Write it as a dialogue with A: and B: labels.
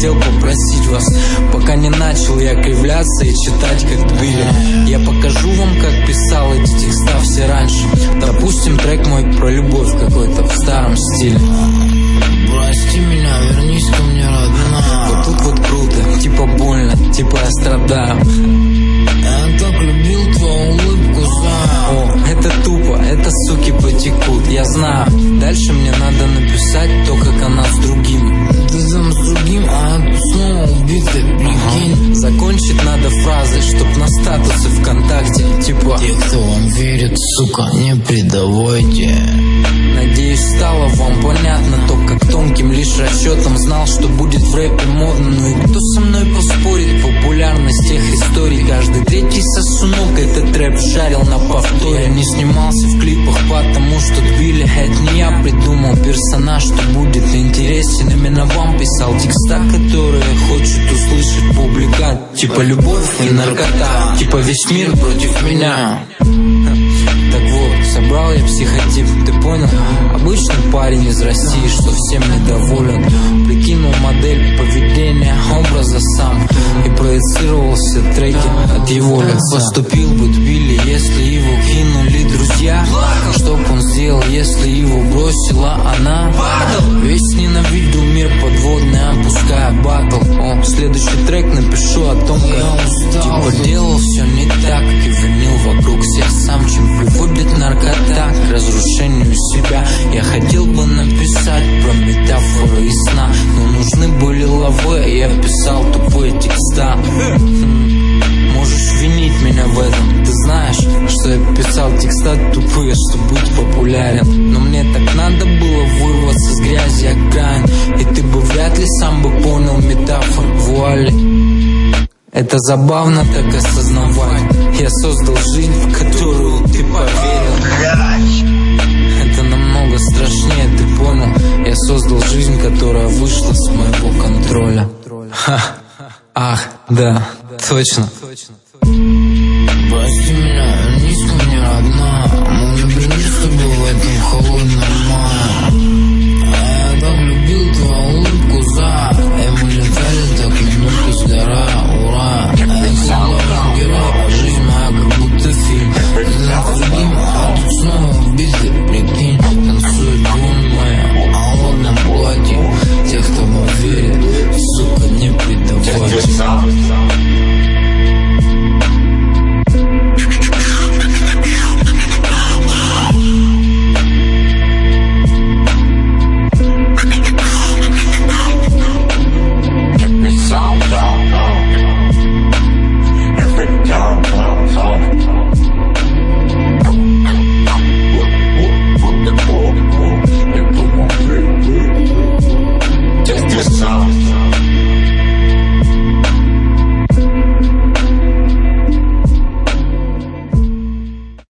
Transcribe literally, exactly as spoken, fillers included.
A: хотел попросить вас, пока не начал я кривляться и читать как Тбили. Я покажу вам, как писал эти текста все раньше. Допустим, трек мой про любовь какой-то в старом стиле.
B: Прости меня, вернись ко мне, родная.
A: Вот тут вот круто, типа больно, типа я страдаю.
B: Я так любил твою улыбку, знаю.
A: О, это тупо, это суки потекут, я знаю. Дальше мне надо написать то, как она с другим.
B: Ты там с другим, а я тут снова убитый, прикинь.
A: Ага. Закончить надо фразой, чтоб на статусе ВКонтакте, типа:
B: те, кто вам верит, сука, не предавайте.
A: Надеюсь, стало вам понятно то, как тонким лишь расчетом знал, что будет в рэпе модно. Ну и кто со мной поспорит? Популярность тех историй. Каждый третий сосунок этот рэп шарил на повторе. Я не снимался в клипах, потому что Тбили. Это не я придумал персонаж, что будет интересен именно вам. Писал текста, которые хочет услышать публика. Типа любовь и наркота, типа весь мир против меня. Так вот, собрал я психотип, ты понял? Обычный парень из России, что всем недоволен. Прикинул модель поведения, образа сам и проецировал все треки от его лица. Поступил бы Тбили, если его кинули друзья. Что б он сделал, если его бросила она? Весь ненавидел мир подводный, опуская батл. О, следующий трек напишу о том, как типа делал все не так и винил вокруг всех сам, чем приводит наркота к разрушению себя. Я хотел бы написать про метафоры и сна, но нужны были лавы, и я писал тупые текста. Можешь винить меня в этом, ты знаешь, что я писал текста тупые, чтобы быть популярен. Но мне так надо было вырваться с грязи окраин, и ты бы вряд ли сам бы понял метафор вуали. Это забавно так осознавать. Я создал жизнь, в которую ты поверил. Это намного страшнее, ты понял? Я создал жизнь, которая вышла с моего контроля. Ха. Ах, да, точно.
B: Прости меня, вернись ко мне, родная. Мы не пришли с тобой в этом холодном мае.